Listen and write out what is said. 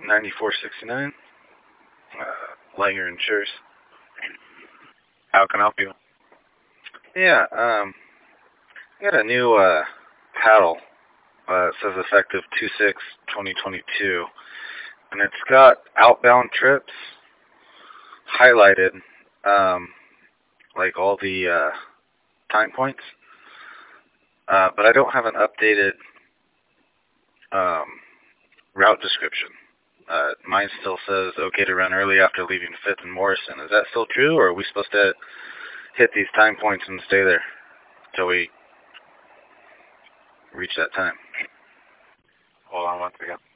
9469. Langer Insures. How can I help you? Yeah, I got a new paddle. It says effective 2/6/2022, and it's got outbound trips highlighted, like all the time points. But I don't have an updated um, route description. Mine still says okay to run early after leaving 5th and Morrison. Is that still true, or are we supposed to hit these time points and stay there until we reach that time? Hold on one second.